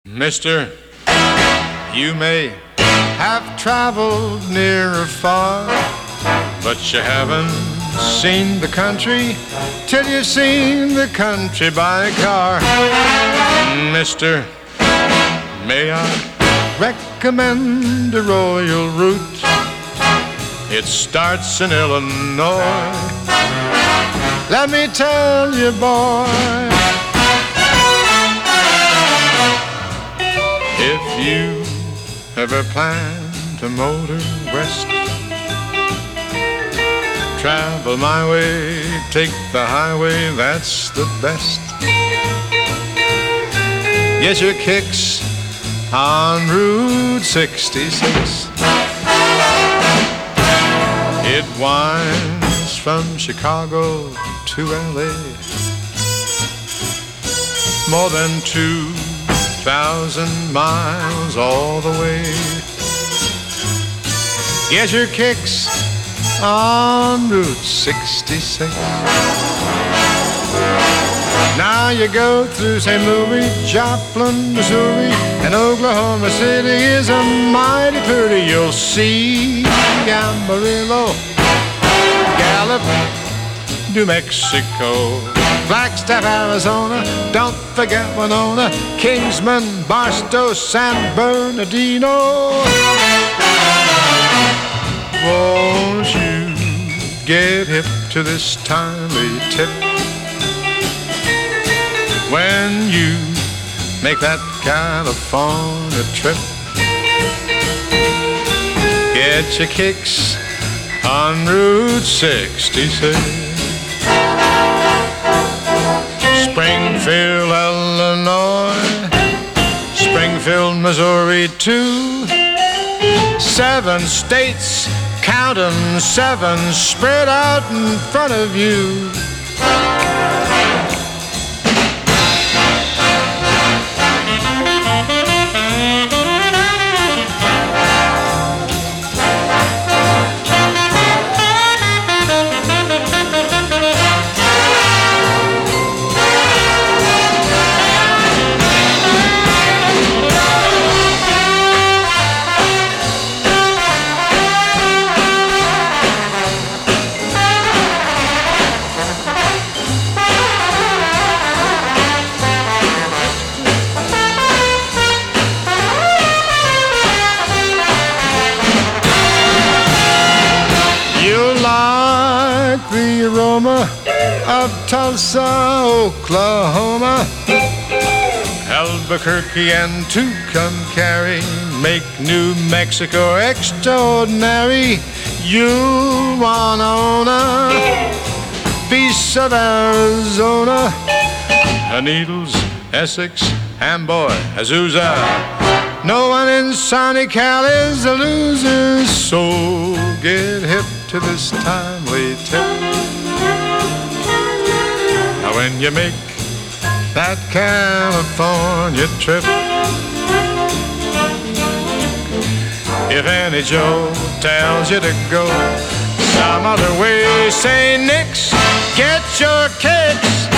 Mister, you may have traveled near or far, but you haven't seen the country till you've seen the country by car. Mister, may I recommend a Royal route? It starts in Illinois. Let me tell you, boy, if you ever plan to motor west, travel my way, take the highway, that's the best. Get your kicks on Route 66. It winds from Chicago to LA, more than 2,000 miles all the way. Get your kicks on Route 66. Now you go through St. Louis, Joplin, Missouri, and Oklahoma City is a mighty pretty. You'll see Amarillo, Gallup, New Mexico, Flagstaff, Arizona, don't forget Winona, Kingsman, Barstow, San Bernardino. Won't you get hip to this timely tip when you make that California trip? Get your kicks on Route 66. Springfield, Illinois, Springfield, Missouri too. 7 states, count 'em, 7 spread out in front of you. The aroma of Tulsa, Oklahoma, Albuquerque and Tucumcari make New Mexico extraordinary. You'll wanna piece of Arizona, Needles, Essex, Amboy, Azusa. No one in sunny Cal is a loser, so get hip to this timely tip. Now when you make that California trip, if any Joe tells you to go some other way, say nix, get your kicks